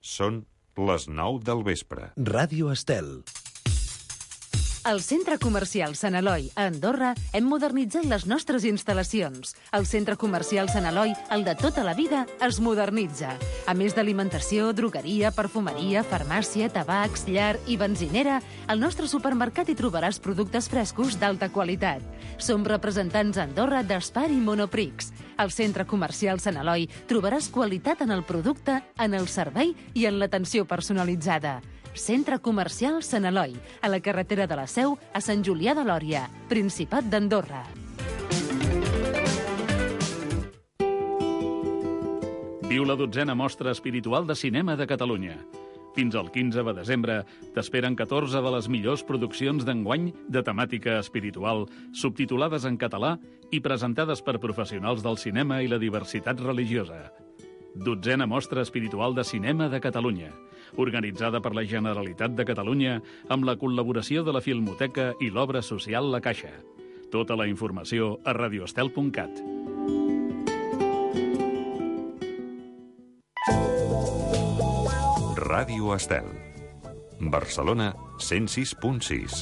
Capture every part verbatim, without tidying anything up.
Són les nou del vespre. Ràdio Estel. Al Centre Comercial Sant Eloi, a Andorra, hem modernitzat les nostres instal·lacions. El Centre Comercial Sant Eloi, el de tota la vida, es modernitza. A més d'alimentació, drogueria, perfumeria, farmàcia, tabacs, llar i benzinera, al nostre supermercat hi trobaràs productes frescos d'alta qualitat. Som representants a Andorra d'Espar i Monoprix. Al Centre Comercial Sant Eloi trobaràs qualitat en el producte, en el servei i en l'atenció personalitzada. Centre Comercial Sant Eloi, a la carretera de la Seu, a Sant Julià de Lòria, Principat d'Andorra. Viu la dotzena mostra espiritual de cinema de Catalunya. Fins al quinze de desembre t'esperen catorze de les millors produccions d'enguany de temàtica espiritual, subtitulades en català i presentades per professionals del cinema i la diversitat religiosa. Dotzena mostra espiritual de cinema de Catalunya, organitzada per la Generalitat de Catalunya amb la col·laboració de la Filmoteca i l'Obra Social La Caixa. Tota la informació a radioestel punt cat. Ràdio Estel. Barcelona, cent sis punt sis.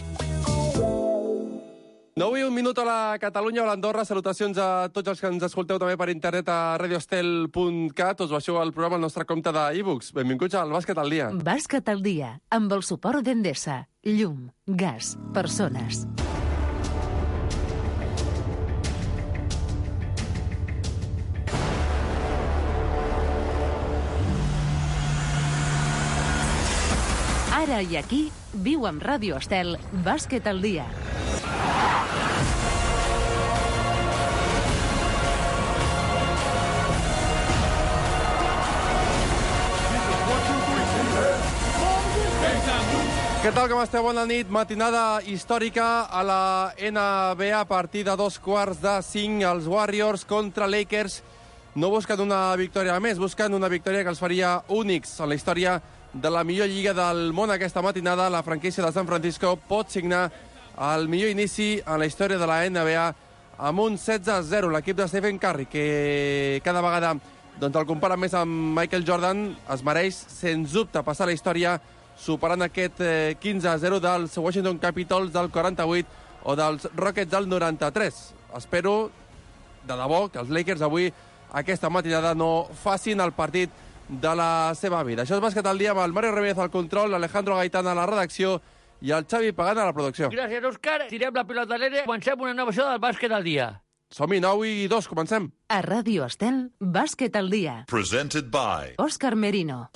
nou i un minut a la Catalunya o a l'Andorra. Salutacions a tots els que ens escolteu també per internet a radioestel punt cat. Us baixeu al programa al nostre compte d'e-books. Benvinguts al Bàsquet al dia. Bàsquet al dia, amb el suport d'Endesa. Llum, gas, persones. Ara i aquí, viu amb Ràdio Estel, Bàsquet al dia. Què tal, com esteu? Bona nit. Matinada històrica a la N B A. Partida dos quarts de cinc. Els Warriors contra Lakers no busquen una victòria més, busquen una victòria que els faria únics en la història de la millor lliga del món. Aquesta matinada la franquícia de San Francisco pot signar el millor inici en la història de la N B A amb un setze a zero. L'equip de Stephen Curry, que cada vegada doncs, el compara més amb Michael Jordan, es mereix, sens dubte, passar la història superant aquest eh, quinze a zero dels Washington Capitals del quaranta-vuit o dels Rockets del noranta-tres. Espero, de debò, que els Lakers avui, aquesta matinada, no facin el partit de la seva vida. Això és Bàsquet al dia amb el Mario Ramírez al control, l'Alejandro Gaitán a la redacció i el Xavi Pagant a la producció. Gràcies, Òscar. Tirem la pilota a l'aire. Comencem una nova edició del Bàsquet al dia. Som-hi, nou i dos, comencem. A Ràdio Estel, Bàsquet al dia. Presented by Òscar Merino.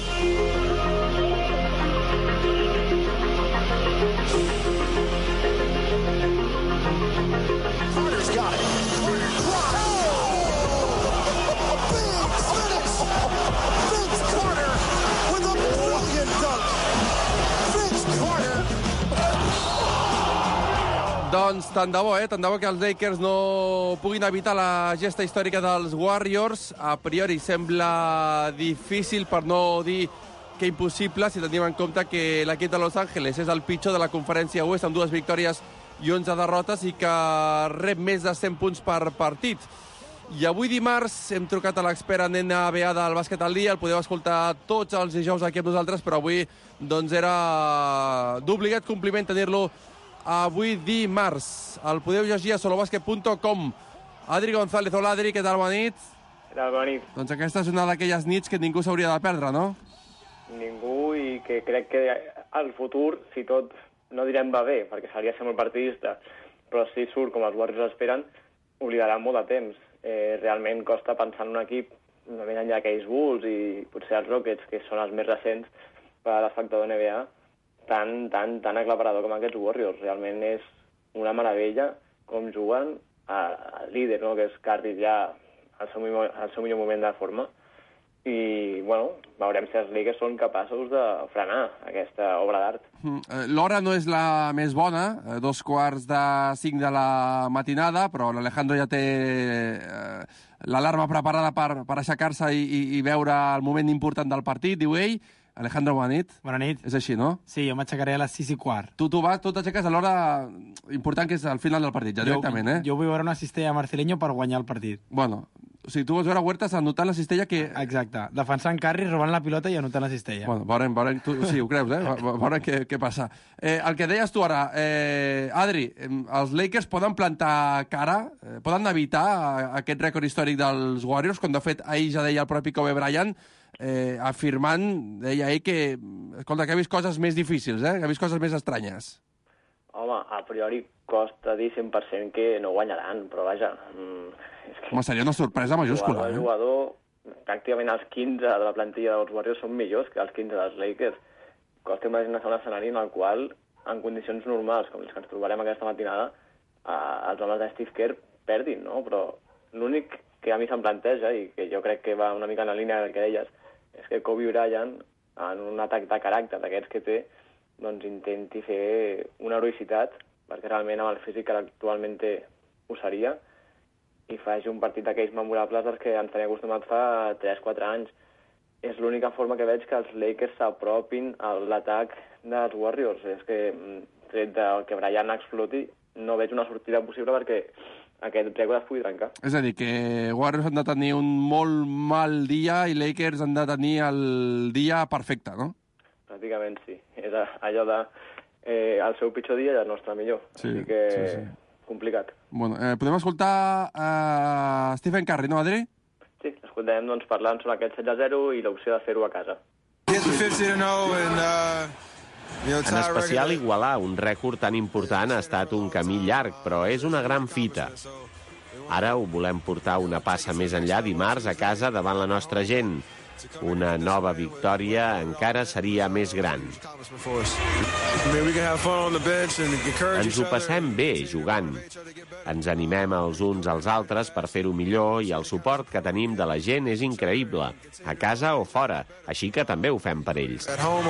Doncs tant de bo, eh? Tant de bo que els Lakers no puguin evitar la gesta històrica dels Warriors. A priori sembla difícil, per no dir que impossible, si tenim en compte que l'equip de Los Angeles és el pitjor de la conferència oest amb dues victòries i onze derrotes i que rep més de cent punts per partit. I avui dimarts hem trucat a l'expert en N B A del Bàsquet al dia. El podeu escoltar tots els dijous aquí amb nosaltres, però avui doncs era d'obligat compliment tenir-lo avui dimarts. El podeu llegir a solobàsquet punt com. Adri González, hola Adri, què tal, bona nit? Què tal, bona nit? Doncs aquesta és una d'aquelles nits que ningú s'hauria de perdre, no? Ningú, i que crec que al futur, si tot, no direm va bé, perquè seria ser molt partidista, però si surt com els Warriors esperen, oblidarà molt de temps. Eh, realment costa pensar en un equip no més enllà aquells Bulls i potser els Rockets, que són els més recents per a l'espectador N B A, tan, tan, tan aclaparador com aquests Warriors. Realment és una meravella com juguen al líder, no? Que és Curry ja al seu, millor, al seu millor moment de forma. I, bueno, veurem si els Lakers són capaços de frenar aquesta obra d'art. L'hora no és la més bona, dos quarts de cinc de la matinada, però l'Alejandro ja té eh, l'alarma preparada per, per aixecar-se i, i, i veure el moment important del partit, diu ell. Alejandro, bona nit. Bona nit. És així, no? Sí, jo m'aixecaré a les sis i quart. Tu, tu vas, tu t'aixeques a l'hora important, que és al final del partit, ja jo, directament, eh? Jo vull veure una cistella a Marcelinho per guanyar el partit. Bueno, O sigui, tu vols veure Huertas anotant la cistella que... Exacte. Defensant Curry, robant la pilota i anotant la cistella. Bueno, veurem, veurem, tu sí, ho creus, eh? Veurem què, què passa. Eh, el que deies tu ara, eh, Adri, els Lakers poden plantar cara, eh, poden evitar aquest rècord històric dels Warriors, quan de fet ahir ja deia el propi Kobe Bryant, eh, afirmant, deia ell que, escolta, que ha vist coses més difícils, eh? Que ha vist coses més estranyes. Home, a priori costa dir cent per cent que no guanyaran, però vaja... Mm, és que home, seria una sorpresa majúscula, jugador, eh? Jugador, pràcticament els quinze de la plantilla dels Warriors són millors que els quinze dels Lakers. Costa imaginar-se un escenari en el qual, en condicions normals, com les que ens trobarem aquesta matinada, eh, els homes de Steve Kerr perdin, no? Però l'únic que a mi se'm planteja, i que jo crec que va una mica en la línia del que deies, és que Kobe Bryant, en un atac de caràcter d'aquests que té, doncs intenti fer una heroïcitat, perquè realment amb el físic que actualment té ho seria, i faci un partit d'aquells memorables dels que ens tenia acostumat fa tres quatre anys. És l'única forma que veig que els Lakers s'apropin a l'atac dels Warriors. És que, tret del que Bryant exploti, no veig una sortida possible perquè aquest rècord es pugui trencar. És a dir, que Warriors han de tenir un molt mal dia i Lakers han de tenir el dia perfecte, no? Pràcticament sí. És allò de eh, el seu pitjor dia i el nostre millor. Sí, Així que sí, sí. Complicat. Bueno, eh, podem escoltar uh, Stephen Curry, no, Adri? Sí, escoltarem doncs, parlant sobre aquest set a zero i l'opció de fer-ho a casa. En especial, igualar un rècord tan important ha estat un camí llarg, però és una gran fita. Ara ho volem portar una passa més enllà dimarts a casa davant la nostra gent. Una nova victòria encara seria més gran. Ens ho passem bé jugant. Ens animem els uns als altres per fer-ho millor i el suport que tenim de la gent és increïble, a casa o fora, així que també ho fem per ells.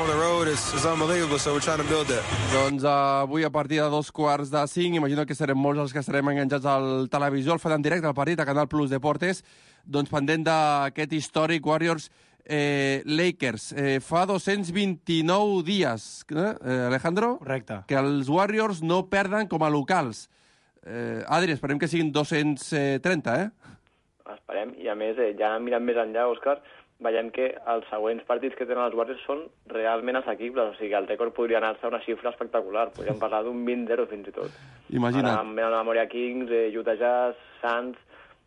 Doncs avui a partir de dos quarts de cinc, imagino que serem molts els que estarem enganxats al televisor, el fan en directe al partit a Canal Plus Deportes, doncs pendent d'aquest històric Warriors eh, Lakers. Eh, fa dos-cents vint-i-nou dies, eh, Alejandro? Correcte. Que els Warriors no perden com a locals. Eh, Adri, esperem que siguin dos-cents trenta, eh? Esperem, i a més, eh, ja mirant més enllà, Òscar, veiem que els següents partits que tenen els Warriors són realment assequibles, o sigui, el rècord podria anar-se a una xifra espectacular, podríem parlar d'un vint zero fins i tot. Imagina't. Ara, amb la memòria Kings, eh, Utah Jazz, Suns,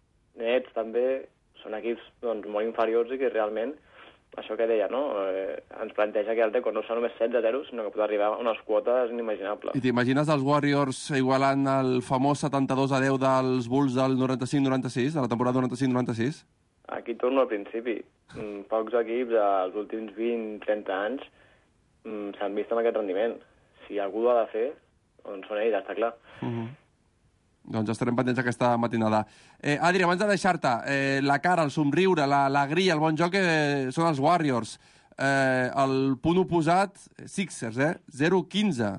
Nets també, són equips doncs, molt inferiors i que realment, això que deia, no? Eh, ens planteja que el rècord no són només setze a zero, sinó que pot arribar a unes quotes inimaginables. I t'imagines els Warriors igualant el famós setanta-dos a deu dels Bulls del noranta-cinc noranta-sis, de la temporada noranta-cinc noranta-sis? Aquí torno al principi. Pocs equips als últims vint trenta anys s'han vist amb aquest rendiment. Si algú ho ha de fer, doncs són ells, està clar. Uh-huh. Doncs estarem pendents aquesta matinada. Eh, Adri, abans de deixar-te, eh, la cara, el somriure, l'alegria, el bon joc eh, són els Warriors. Eh, el punt oposat, Sixers, eh? zero quinze.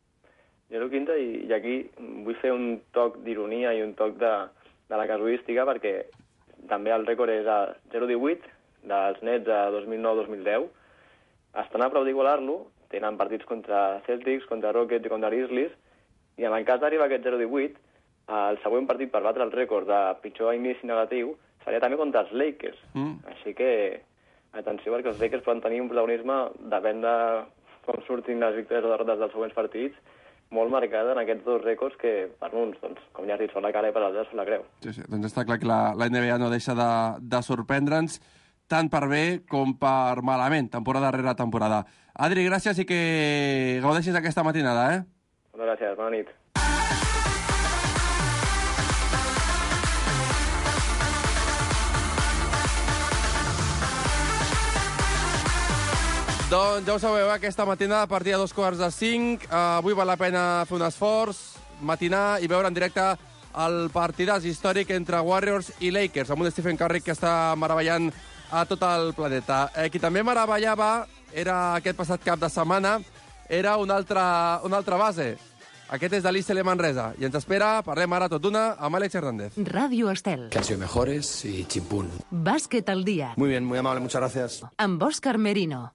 zero quinze i, i aquí vull fer un toc d'ironia i un toc de, de la casuística perquè també el rècord és a zero divuit dels Nets a dos mil nou dos mil deu. Estan a prou d'igualar-lo, tenen partits contra Celtics, contra Rockets i contra Grizzlies, i en el cas d'arribar a aquest zero divuit, el següent partit per batre el rècord de pitjor inici negatiu seria també contra els Lakers. Mm. Així que, atenció, perquè els Lakers poden tenir un protagonisme, depèn de com surtin les victòries o derrotes dels següents partits, molt marcada en aquests dos rècords que, per uns, doncs, com ja has dit, són la cara i per altres són la creu. Sí, sí, doncs està clar que la, la N B A no deixa de, de sorprendre'ns tant per bé com per malament, temporada rere temporada. Adri, gràcies i que gaudeixis aquesta matinada, eh? Moltes gràcies, bona nit. Doncs ja ho sabeu, aquesta matinada a partir de dos quarts de cinc. Uh, avui val la pena fer un esforç, matinar i veure en directe el partidàs històric entre Warriors i Lakers, amb un Stephen Curry que està meravellant a tot el planeta. Eh, qui també meravellava era aquest passat cap de setmana, era una altra, una altra base. Aquest és de l'I C L Manresa. I ens espera, parlem ara tot d'una, amb Àlex Hernández. Ràdio Estel. Que han sido mejores y chimpún. Bàsquet al dia. Muy bien, muy amable, muchas gracias. Amb Òscar Merino.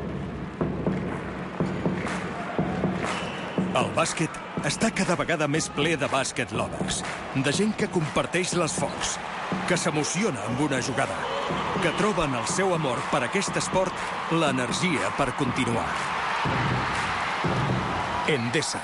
El bàsquet està cada vegada més ple de bàsquet lovers, de gent que comparteix l'esforç, que s'emociona amb una jugada, que troba en el seu amor per aquest esport l'energia per continuar. Endesa.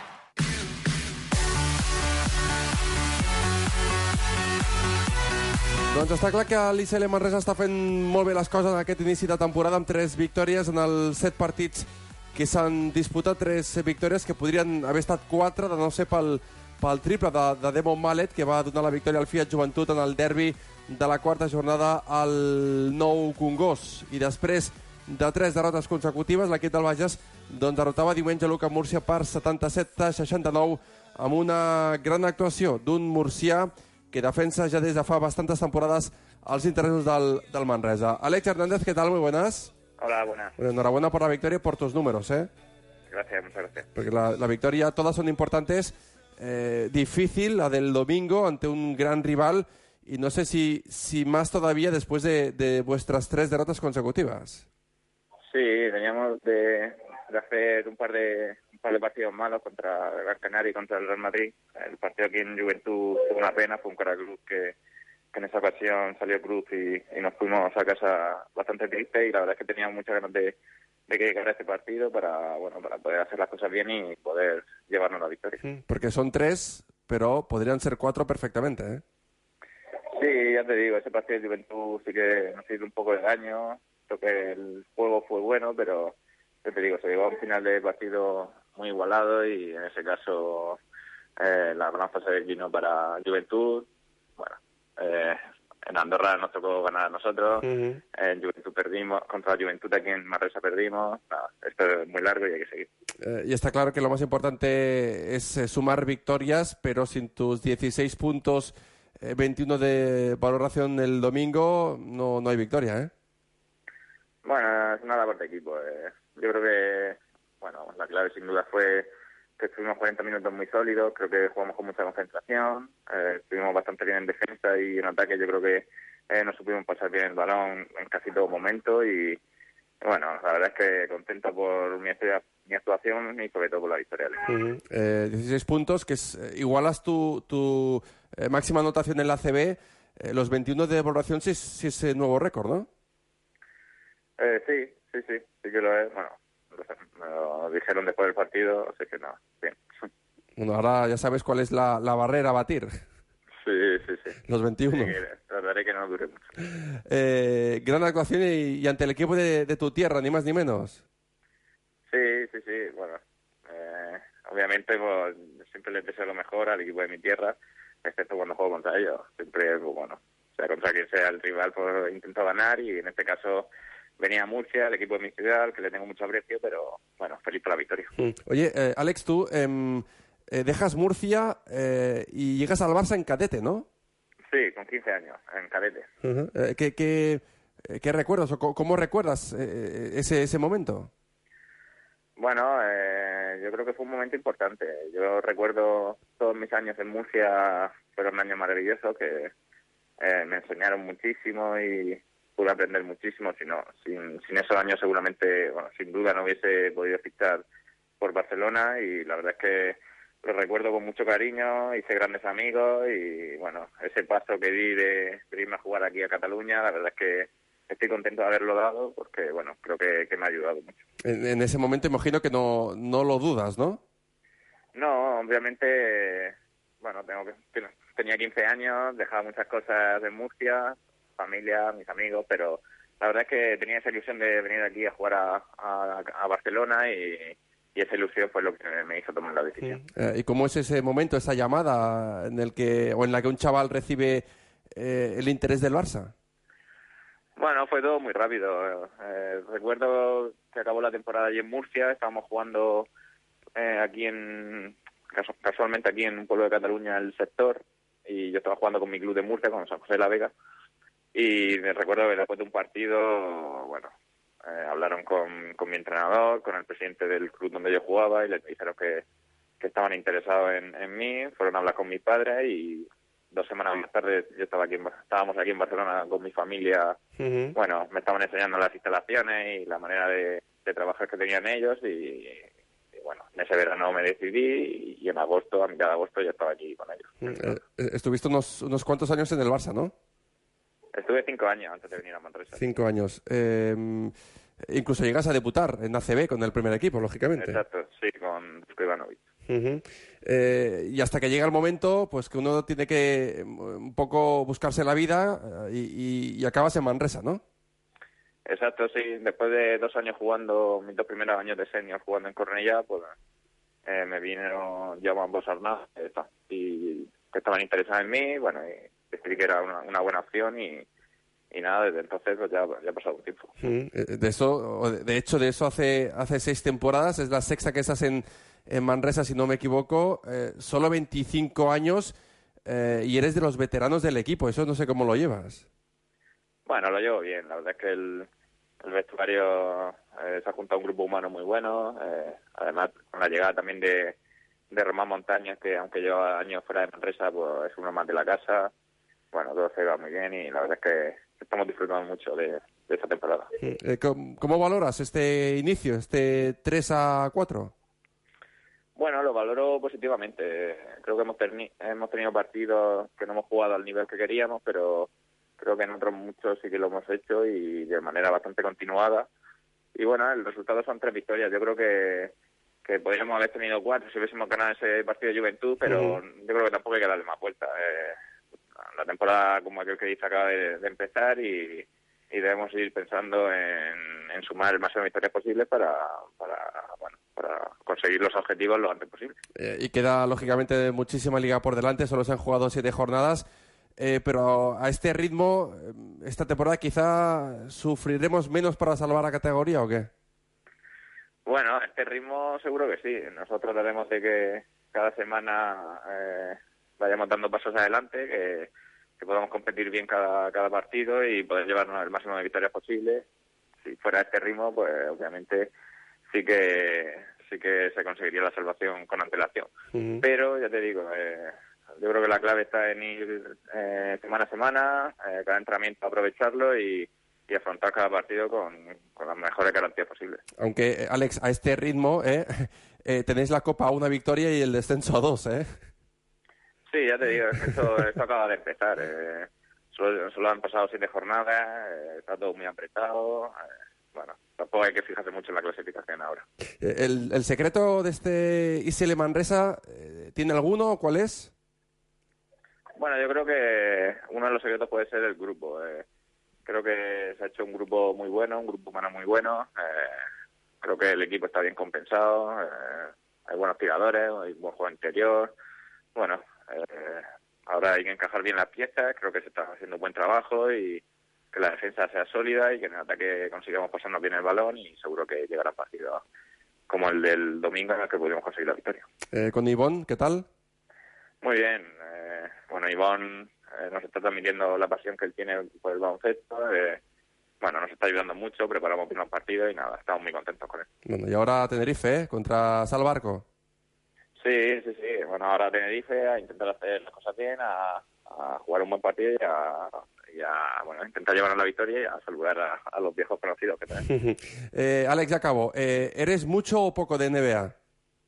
Doncs està clar que l'I C L Manresa està fent molt bé les coses en aquest inici de temporada, amb tres victòries en els set partits que s'han disputat, tres victòries que podrien haver estat quatre, de no ser pel, pel triple de, de Demon Mallet, que va donar la victòria al Fiat Joventut en el derbi de la quarta jornada al Nou Congost. I després de tres derrotes consecutives, l'equip del Bages doncs, derrotava diumenge l'U C A Múrcia per setanta-set a seixanta-nou amb una gran actuació d'un murcià que defensa ya desde fa bastantes temporadas als intereses del, del Manresa. Alex Hernández, ¿qué tal? Muy buenas. Hola, buenas. Bueno, enhorabuena por la victoria y por tus números, ¿eh? Gracias, muchas gracias. Porque la, la victoria, todas son importantes. Eh, difícil, la del domingo, ante un gran rival. Y no sé si, si más todavía después de, de vuestras tres derrotas consecutivas. Sí, veníamos de, de hacer un par de... un par de partidos malos contra el Gran Canaria y contra el Real Madrid. El partido aquí en Juventud fue una pena, fue un cara cruz que, que en esa ocasión salió cruz y, y nos fuimos a casa bastante tristes, y la verdad es que teníamos muchas ganas de, de que llegara este partido para, bueno, para poder hacer las cosas bien y poder llevarnos la victoria. Porque son tres, pero podrían ser cuatro perfectamente, ¿eh? Sí, ya te digo, ese partido de Juventud sí que nos hizo un poco de daño. Creo que el juego fue bueno, pero ya te digo, se llegó a un final de partido muy igualado y en ese caso eh, la balanza se declinó para Juventud. Bueno, eh, en Andorra nos tocó ganar a nosotros, uh-huh. En Juventud perdimos, contra la Juventud aquí en Manresa perdimos. Nada, esto es muy largo y hay que seguir. Eh, y está claro que lo más importante es eh, sumar victorias, pero sin tus dieciséis puntos, eh, veintiuno de valoración el domingo, no, no hay victoria, ¿eh? Bueno, es una labor de equipo. Eh. Yo creo que, bueno, la clave sin duda fue que estuvimos cuarenta minutos muy sólidos, creo que jugamos con mucha concentración, eh, estuvimos bastante bien en defensa y en ataque yo creo que eh, nos supimos pasar bien el balón en casi todo momento y, bueno, la verdad es que contento por mi, mi actuación y sobre todo por la victoria. Uh-huh. eh, dieciséis puntos, que es, eh, igualas tu, tu eh, máxima anotación en la A C B, eh, los veintiuno de valoración, si es, si es nuevo récord, ¿no? Eh, sí, sí, sí, sí que lo es, bueno. Me lo dijeron después del partido, así que no, bien. Bueno, ahora ya sabes cuál es la, la barrera a batir. Sí, sí, sí. Los veintiuno. Sí, trataré que no dure mucho. Eh, gran actuación y, y ante el equipo de, de tu tierra, ni más ni menos. Sí, sí, sí, bueno. Eh, obviamente pues, siempre les deseo lo mejor al equipo de mi tierra, excepto cuando juego contra ellos. Siempre, pues, bueno, sea contra quien sea el rival, pues intento ganar y en este caso... Venía a Murcia, el equipo de mi ciudad, al que le tengo mucho aprecio, pero bueno, feliz por la victoria. Oye, eh, Alex, tú eh, eh, dejas Murcia eh, y llegas al Barça en cadete, ¿no? Sí, con quince años, en cadete. Uh-huh. eh, ¿qué, qué, ¿Qué recuerdas o cómo, cómo recuerdas eh, ese, ese momento? Bueno, eh, yo creo que fue un momento importante. Yo recuerdo todos mis años en Murcia, fueron años maravillosos que eh, me enseñaron muchísimo y... pude aprender muchísimo, si no, sin, sin esos años seguramente, bueno, sin duda no hubiese podido fichar por Barcelona y la verdad es que lo recuerdo con mucho cariño, hice grandes amigos y bueno, ese paso que di de, de irme a jugar aquí a Cataluña, la verdad es que estoy contento de haberlo dado porque bueno, creo que, que me ha ayudado mucho. En, en ese momento imagino que no, no lo dudas, ¿no? No, obviamente, bueno, tengo que, tenía quince años, dejaba muchas cosas en Murcia, familia, mis amigos, pero la verdad es que tenía esa ilusión de venir aquí a jugar a, a, a Barcelona y, y esa ilusión fue lo que me hizo tomar la decisión. Eh, ¿Y cómo es ese momento, esa llamada en el que o en la que un chaval recibe eh, el interés del Barça? Bueno, fue todo muy rápido. Eh, recuerdo que acabó la temporada allí en Murcia, estábamos jugando eh, aquí en casualmente aquí en un pueblo de Cataluña, el Sector, y yo estaba jugando con mi club de Murcia, con San José de la Vega. Y me recuerdo que después de un partido, bueno, eh, hablaron con, con mi entrenador, con el presidente del club donde yo jugaba y les dijeron que, que estaban interesados en, en mí, fueron a hablar con mis padres y dos semanas más tarde yo estaba aquí en, estábamos aquí en Barcelona con mi familia. Uh-huh. Bueno, me estaban enseñando las instalaciones y la manera de, de trabajar que tenían ellos y, y bueno, en ese verano me decidí y en agosto, a mitad de agosto, ya estaba aquí con ellos. Eh, estuviste unos, unos cuantos años en el Barça, ¿no? Estuve cinco años antes de venir a Manresa. Cinco años. Eh, incluso llegas a debutar en A C B con el primer equipo, lógicamente. Exacto, sí, con Dusko Ivanovic. Uh-huh. Eh, y hasta que llega el momento, pues que uno tiene que un poco buscarse la vida y, y, y acabas en Manresa, ¿no? Exacto, sí. Después de dos años jugando, mis dos primeros años de senior jugando en Cornellá, pues eh, me vinieron, llamo a ambos Arnaz y que estaban interesados en mí, bueno, y decidí que era una, una buena opción y, y nada, desde entonces pues ya, ya ha pasado un tiempo. Uh-huh. De eso, de hecho, de eso hace hace seis temporadas, es la sexta que estás en, en Manresa, si no me equivoco, eh, solo veinticinco años eh, y eres de los veteranos del equipo, eso no sé cómo lo llevas. Bueno, lo llevo bien, la verdad es que el El vestuario eh, se ha juntado un grupo humano muy bueno, eh, además con la llegada también de, de Román Montañas, que aunque lleva años fuera de Manresa, pues es uno más de la casa. Bueno, todo se va muy bien y la verdad es que estamos disfrutando mucho de, de esta temporada. Eh, ¿cómo, ¿Cómo valoras este inicio, este tres a cuatro? Bueno, lo valoro positivamente. Creo que hemos, terni- hemos tenido partidos que no hemos jugado al nivel que queríamos, pero creo que en otros muchos sí que lo hemos hecho y de manera bastante continuada. Y bueno, el resultado son tres victorias. Yo creo que, que podríamos haber tenido cuatro si hubiésemos ganado ese partido de Juventud, pero uh-huh. yo creo que tampoco hay que darle más vuelta. Eh, la temporada, como aquel que dice, acaba de, de empezar y, y debemos ir pensando en, en sumar el máximo de victorias posibles para, para, bueno, para conseguir los objetivos lo antes posible. Eh, y queda, lógicamente, muchísima liga por delante. Solo se han jugado siete jornadas. Eh, pero a este ritmo, esta temporada quizá sufriremos menos para salvar la categoría, ¿o qué? Bueno, a este ritmo seguro que sí. Nosotros trataremos de que cada semana eh, vayamos dando pasos adelante, que, que podamos competir bien cada, cada partido y poder llevarnos el máximo de victorias posible. Si fuera a este ritmo, pues obviamente sí que sí que se conseguiría la salvación con antelación. Uh-huh. Pero ya te digo, eh, yo creo que la clave está en ir eh, semana a semana, eh, cada entrenamiento aprovecharlo y, y afrontar cada partido con, con las mejores garantías posibles. Aunque, Alex, a este ritmo eh, eh, tenéis la Copa a una victoria y el descenso a dos, ¿eh? Sí, ya te digo, esto, esto acaba de empezar. Eh, solo, solo han pasado siete jornadas, eh, está todo muy apretado. Eh, bueno, tampoco hay que fijarse mucho en la clasificación ahora. ¿El, el secreto de este I S L Manresa eh, tiene alguno? ¿Cuál es? Bueno, yo creo que uno de los secretos puede ser el grupo. Eh, creo que se ha hecho un grupo muy bueno, un grupo humano muy bueno. Eh, creo que el equipo está bien compensado. Eh, hay buenos tiradores, hay buen juego interior. Bueno, eh, ahora hay que encajar bien las piezas. Creo que se está haciendo un buen trabajo y que la defensa sea sólida y que en el ataque consigamos pasarnos bien el balón y seguro que llegará partido como el del domingo en el que podemos conseguir la victoria. Eh, con Ivonne, ¿qué tal? Muy bien. Eh, bueno, Ivonne eh, nos está transmitiendo la pasión que él tiene por el baloncesto. Eh, bueno, nos está ayudando mucho, preparamos bien los partidos y nada, estamos muy contentos con él. Bueno, y ahora Tenerife, ¿eh? Contra Salbarco. Sí, sí, sí. Bueno, ahora Tenerife a intentar hacer las cosas bien, a, a jugar un buen partido y a, y a bueno, intentar llevarnos la victoria y a saludar a, a los viejos conocidos que tenemos. eh, Alex, ya acabo. Eh, ¿Eres mucho o poco de N B A?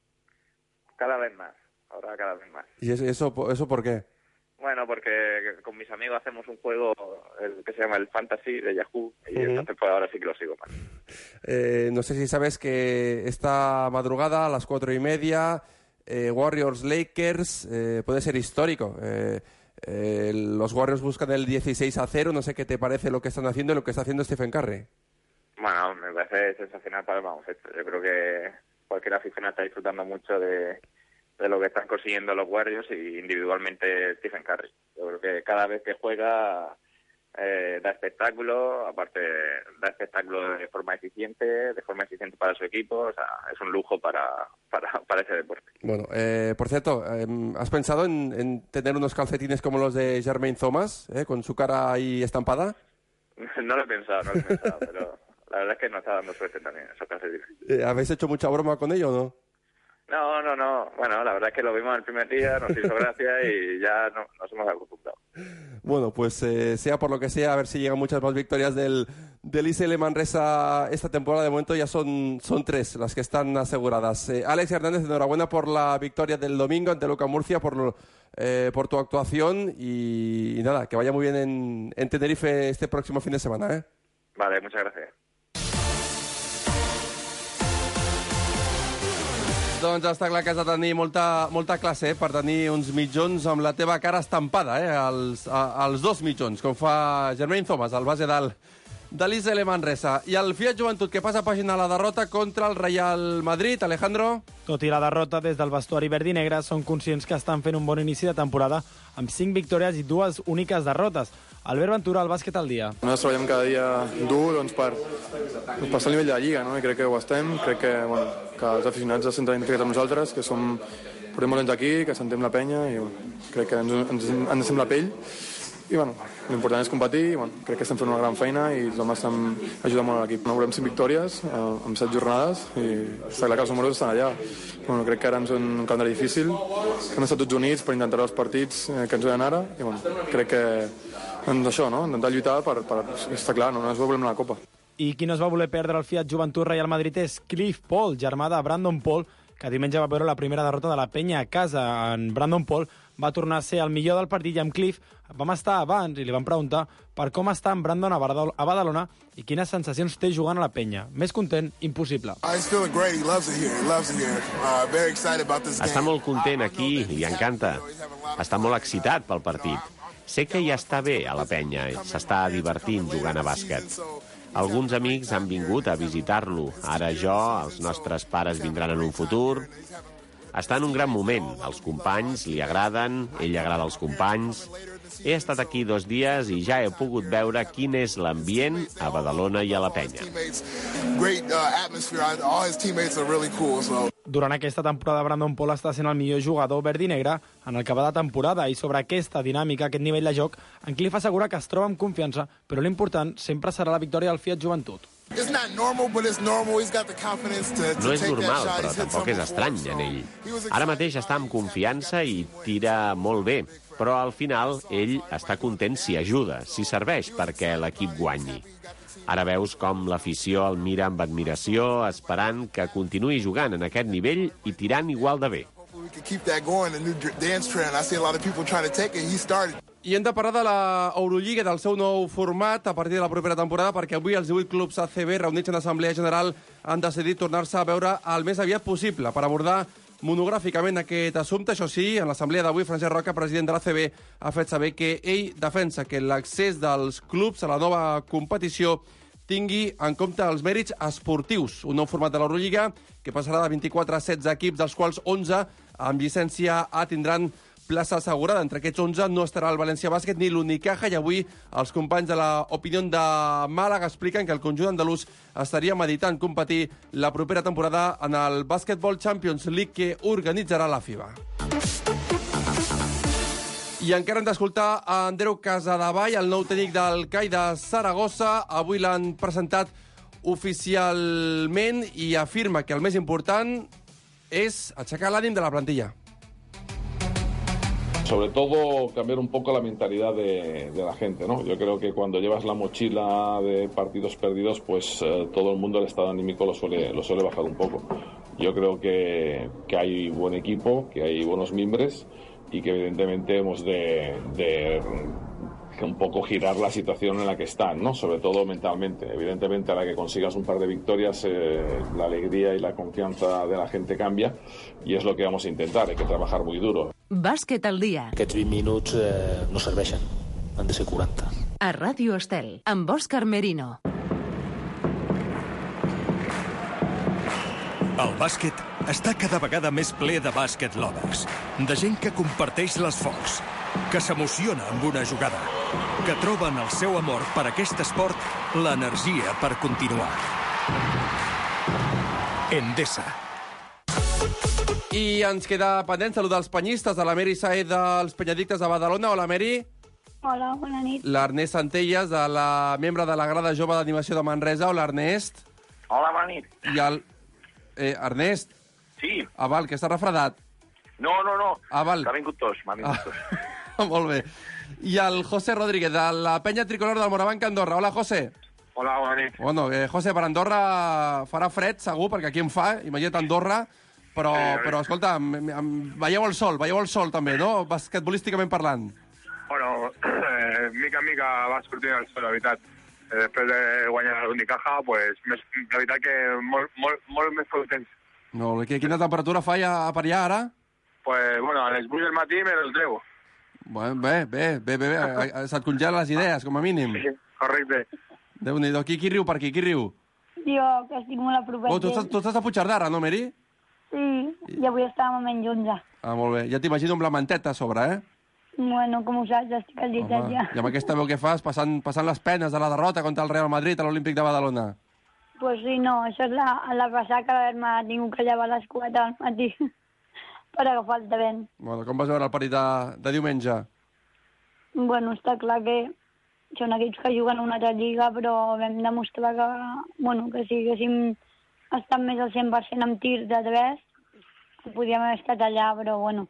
Cada vez más. Ahora cada vez más. ¿Y eso, eso, eso por qué? Bueno, porque con mis amigos hacemos un juego el que se llama el Fantasy de Yahoo y uh-huh. entonces pues ahora sí que lo sigo más. Eh, no sé si sabes que esta madrugada a las cuatro y media eh, Warriors-Lakers eh, puede ser histórico. Eh, eh, los Warriors buscan el dieciséis a cero. No sé qué te parece lo que están haciendo y lo que está haciendo Stephen Curry. Bueno, me parece sensacional para el baloncesto. Yo creo que cualquier aficionado está disfrutando mucho de... de lo que están consiguiendo los Warriors y individualmente Stephen Curry. Yo creo que cada vez que juega eh, da espectáculo, aparte da espectáculo de forma eficiente, de forma eficiente para su equipo, o sea, es un lujo para, para, para ese deporte. Bueno, eh, por cierto, eh, ¿has pensado en, en tener unos calcetines como los de Jermaine Thomas, eh, con su cara ahí estampada? No lo he pensado, no lo he pensado, pero la verdad es que no está dando suerte también esos calcetines. Eh, ¿Habéis hecho mucha broma con ello o no? No, no, no. Bueno, la verdad es que lo vimos el primer día, nos hizo gracia y ya no, nos hemos acostumbrado. Bueno, pues eh, sea por lo que sea, a ver si llegan muchas más victorias del, del I C L Manresa esta temporada. De momento ya son, son tres las que están aseguradas. Eh, Alex Hernández, enhorabuena por la victoria del domingo ante Luca Murcia, por, eh, por tu actuación y, y nada, que vaya muy bien en, en Tenerife este próximo fin de semana. ¿eh? Vale, muchas gracias. Doncs està clar que has de tenir molta, molta classe eh, per tenir uns mitjons amb la teva cara estampada, eh, als, a, als dos mitjons, com fa Jermaine Thomas, al base del, de l'I C L Manresa. I el Fiat Joventut, que passa pàgina a la derrota contra el Real Madrid. Alejandro? Tot i la derrota, des del vestuari verd i negre són conscients que estan fent un bon inici de temporada amb cinc victòries i dues úniques derrotes. Albert Ventura, al bàsquet al dia. Nosaltres treballem cada dia dur doncs, per doncs, passar el nivell de la Lliga, no? I crec que ho estem. Crec que, bueno, que els aficionats es senten identificats amb nosaltres, que som portem molt temps aquí, que sentem la penya i bueno, crec que ens, ens han de ser la pell. I bueno, l'important és competir i bueno, crec que estem fent una gran feina i tothom estem ajudant molt a l'equip. No volem cinc victòries eh, amb set jornades i està clar que els números estan allà. Bueno, crec que ara ens un calendari difícil, que hem estat tots units per intentar els partits eh, que ens venen ara i bueno, crec que doncs això, no? Intentar lluitar per, per... Està clar, no, no ens volem la Copa. I qui no es va voler perdre el Fiat Joventut Real Madrid és Cliff Paul, germà de Brandon Paul, que diumenge va veure la primera derrota de la penya a casa. En Brandon Paul va tornar a ser el millor del partit i amb Cliff vam estar abans i li vam preguntar per com està en Brandon a Badalona i quines sensacions té jugant a la penya. Més content, impossible. Està molt content aquí, li encanta. Està molt excitat pel partit. Sé que ja està bé a la penya, s'està divertint jugant a bàsquet. Alguns amics han vingut a visitar-lo. Ara jo, els nostres pares vindran en un futur. Està en un gran moment. Els companys li agraden, ell agrada als companys. He estat aquí dos dies i ja he pogut veure quin és l'ambient a Badalona i a la penya. Durant aquesta temporada, Brandon Paul està sent el millor jugador verd i negre en el que va de temporada, i sobre aquesta dinàmica, aquest nivell de joc, en Cliff assegura que es troba amb confiança, però l'important sempre serà la victòria del Fiat Joventut. No és normal, però tampoc és estrany en ell. Ara mateix està amb confiança i tira molt bé, però al final ell està content si ajuda, si serveix perquè l'equip guanyi. Ara veus com l'afició el mira amb admiració, esperant que continuï jugant en aquest nivell i tirant igual de bé. I hem de parlar de l'Eurolliga, del seu nou format a partir de la propera temporada, perquè avui els divuit clubs A C B reunits en Assemblea General han decidit tornar-se a veure el més aviat possible per abordar monogràficament aquest assumpte. Això sí, en l'assemblea d'avui, Francesc Roca, president de l'A C B, ha fet saber que ell defensa que l'accés dels clubs a la nova competició tingui en compte els mèrits esportius. Un nou format de l'Eurolliga que passarà de vint-i-quatre a setze equips, dels quals onze amb llicència A tindran plaça assegurada. Entre aquests onze no estarà el València Bàsquet ni l'Unicaja, i avui els companys de l'Opinió de Màlaga expliquen que el conjunt andalús estaria meditant competir la propera temporada en el Basketball Champions League que organitzarà la FIBA. I encara hem d'escoltar a Andreu Casadevall, el nou tècnic del C A I de Saragossa. Avui l'han presentat oficialment i afirma que el més important és aixecar l'ànim de la plantilla. Sobre todo cambiar un poco la mentalidad de, de la gente, ¿no? Yo creo que cuando llevas la mochila de partidos perdidos, pues eh, todo el mundo, el estado anímico lo suele, lo suele bajar un poco. Yo creo que, que hay buen equipo, que hay buenos mimbres y que evidentemente hemos de, de un poco girar la situación en la que están, ¿no? Sobre todo mentalmente. Evidentemente, a la que consigas un par de victorias, eh, la alegría y la confianza de la gente cambia, y es lo que vamos a intentar. Hay que trabajar muy duro. Bàsquet al dia. Aquests vint minuts eh, no serveixen, han de ser quaranta. A Ràdio Estel, amb Òscar Merino. El bàsquet està cada vegada més ple de bàsquet lovers, de gent que comparteix les focs, que s'emociona amb una jugada, que troba en el seu amor per aquest esport l'energia per continuar. Endesa. I ens queda pendent saludar els penyistes de la Meri Saez dels Penyadictes de Badalona. Hola, Meri. Hola, bona nit. L'Ernest Centelles, de la membre de la Grada Jove d'Animació de Manresa. Hola, Ernest. Hola, bona nit. I el... Eh, Ernest. Sí. Ah, val, que està refredat. No, no, no. Ah, val. M'ha vingut tos, m'ha vingut tos. Ah, molt bé. I el José Rodríguez, de la penya tricolor del Morabanc Andorra. Hola, José. Hola, bona nit. Bueno, eh, José, per Andorra farà fred, segur, perquè aquí en fa, imagina't Andorra, però, sí, però escolta, m- m- veieu el sol, veieu el sol també, no? Basquetbolísticament parlant. Bueno, eh, mica en mica va sortint el sol, la veritat. Eh, després de guanyar l'Unicaja, pues, més, la veritat que molt, molt, molt més contents. No, quina temperatura fa ja per allà, ara? Pues, bueno, a les vuit del matí me los treu. Bueno, bé, bé, bé, bé, bé. eh, eh, se't congela les idees, com a mínim. Sí, correcte. Déu-n'hi-do. Qui, qui riu per aquí? Qui riu? Jo, que estic molt a propet. Oh, tu, estàs, tu estàs a Puigcerdà, ara, no, Meri? Sí, i avui estàvem a menys onze. Ah, molt bé. Ja t'imagino amb la manteta a sobre, eh? Bueno, com ho saps, estic al llit ja. I amb aquesta veu que fas, passant, passant les penes de la derrota contra el Real Madrid a l'Olímpic de Badalona. Pues sí, no, això és la, la ressaca d'haver-me tingut que llevar a les quatre al matí per agafar el tren. Bueno, com vas veure el partit de, de diumenge? Bueno, està clar que són equips que juguen a una altra lliga, però vam demostrar que, bueno, que si haguéssim estat més al cent per cent amb tirs de tres, podíem haver estat allà, però bueno,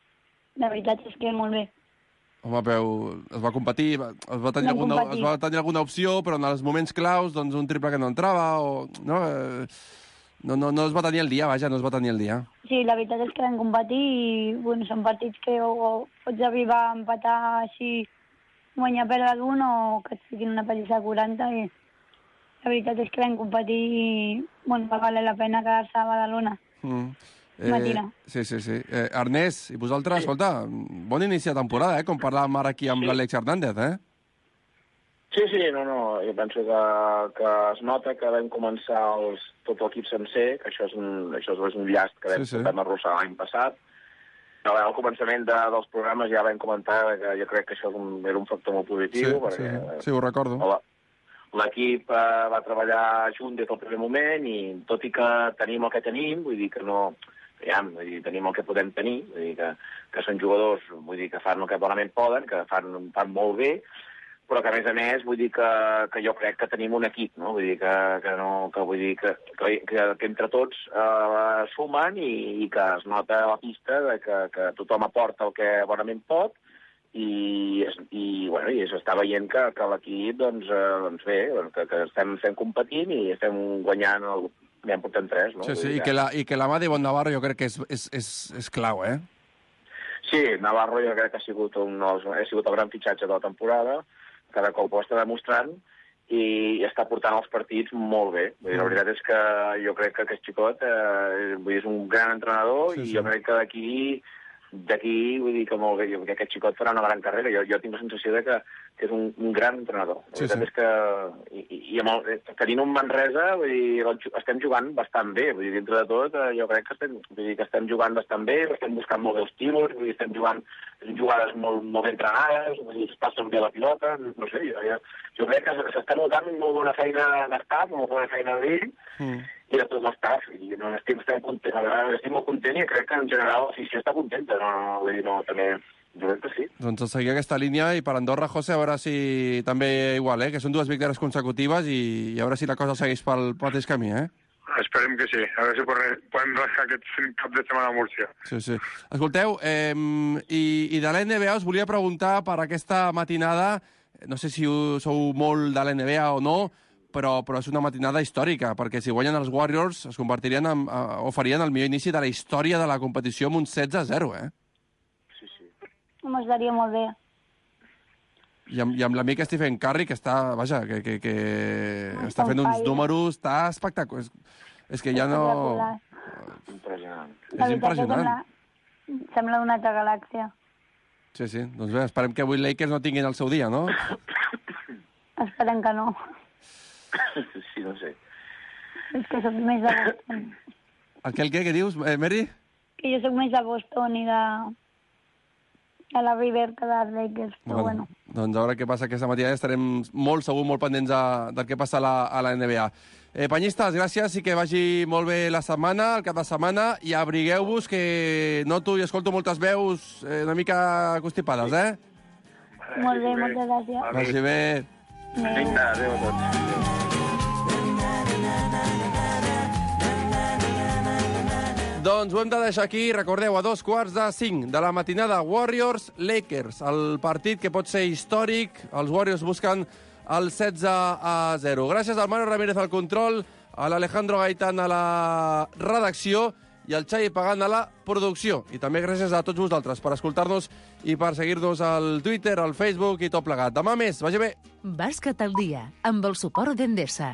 la veritat és que molt bé. Home, però es va competir, es va tenir, Vam alguna, competir. es va tenir alguna opció, però en els moments claus, doncs un triple que no entrava, o... No, eh, no, no, no es va tenir el dia, vaja, no es va tenir el dia. Sí, la veritat és que vam competir i bueno, són partits que o, o pots arribar a empatar així, guanyar perdre d'un o que et fiquin una pallissa de quaranta i la veritat és que vam competir i bueno, va valer la pena quedar-se a Badalona. Mm. Matina. Sí, sí, sí. Eh, Ernest, i vosaltres, sí. Escolta, bon inici de temporada, eh? Com parlàvem ara aquí amb sí. l'Àlex Hernández, eh? Sí, sí, no, no, jo penso que, que es nota que vam començar els, tot l'equip sencer, que això és un, això és un llast que vam, sí, sí. vam arrossegar l'any passat. Al, al començament de, dels programes ja vam comentar que jo crec que això és un, era un factor molt positiu. Sí, perquè, sí, sí, ho recordo. La, l'equip eh, va treballar junt des del primer moment i tot i que tenim el que tenim, vull dir que no... Ja, vull dir, tenim el que podem tenir, vull dir que, que són jugadors vull dir, que fan el que bonament poden, que fan, fan molt bé, però que a més a més vull dir que, que jo crec que tenim un equip, no? Vull dir que, que, no, que, vull dir que, que, que, que entre tots eh, sumen i, i que es nota a la pista de que, que tothom aporta el que bonament pot i, i, bueno, i s'està veient que, que l'equip doncs, eh, doncs bé, que, que estem, estem competint i estem guanyant el ja en portem tres, no? Sí, sí, i que, la, i que la mà de Bon Navarro jo crec que és, és, és, és clau, eh? Sí, Navarro jo crec que ha sigut, un, ha sigut el gran fitxatge de la temporada, cada cop ho està demostrant i està portant els partits molt bé. Vull dir, la veritat és que jo crec que aquest xicot eh, vull dir, és un gran entrenador sí, sí. i jo crec que d'aquí d'aquí vull dir que molt bé, jo crec que aquest xicot farà una gran carrera. Jo, jo tinc la sensació de que, que és un, un gran entrenador. La veritat sí, sí. és que, i, i amb el, tenint un Manresa, vull dir, estem jugant bastant bé. Vull dir, dintre de tot, jo crec que estem, vull dir, que estem jugant bastant bé, estem buscant molt bé els tiros, vull dir, estem jugant jugades molt, molt ben entrenades, vull dir, es passen bé la pilota, no sé, jo, jo, jo crec que s'està notant molt bona feina d'estat, molt bona feina d'ell, mm. i de tot l'estaf, i no, estic, estic, content, estic molt content i crec que en general l'afició està contenta, no, no, vull dir, no, també, jo crec que sí. Doncs a seguir aquesta línia i per Andorra, José, a veure si també igual, eh, que són dues victòries consecutives i, i a veure si la cosa segueix pel mateix camí, eh? Esperem que sí, a veure si podem rascar aquest cap de setmana a Múrcia. Sí, sí. Escolteu, eh, i, i de l'N B A us volia preguntar per aquesta matinada, no sé si sou molt de l'N B A o no, però, però és una matinada històrica, perquè si guanyen els Warriors es convertirien en, o farien el millor inici de la història de la competició amb un setze a zero, eh? Sí, sí. Home, estaria molt bé. I amb, i amb l'amic Stephen Curry, que està, vaja, que, que, que està fent uns números, està espectacular. És, és que ja no... Impressionant. És impressionant. Sembla, sembla una altra galàxia. Sí, sí. Doncs bé, esperem que avui Lakers no tinguin el seu dia, no? Esperem que no. Sí, no sé. És que soc més de Boston. El què, el què, què dius, eh, Mary? Que jo soc més de Boston i de... a la River que dels Lakers, però bueno. bueno. Doncs a veure què passa aquesta matinada. Estarem molt segur, molt pendents de, del que passa a la, a la N B A. Eh, Penyistes, gràcies i que vagi molt bé la setmana, el cap de setmana, i abrigueu-vos, que noto i escolto moltes veus eh, una mica constipades, eh? Molt bé, moltes gràcies. Vagi bé. Vinga, adéu a tots. Doncs ho hem de deixar aquí. Recordeu, a dos quarts de cinc de la matinada, Warriors-Lakers. El partit que pot ser històric. Els Warriors busquen el setze a zero. Gràcies al Manu Ramírez al control, a l'Alejandro Gaitán a la redacció i al Xavi Pagant a la producció. I també gràcies a tots vosaltres per escoltar-nos i per seguir-nos al Twitter, al Facebook i tot plegat. Demà més, vagi bé. Bàsquet al dia, amb el suport d'Endesa.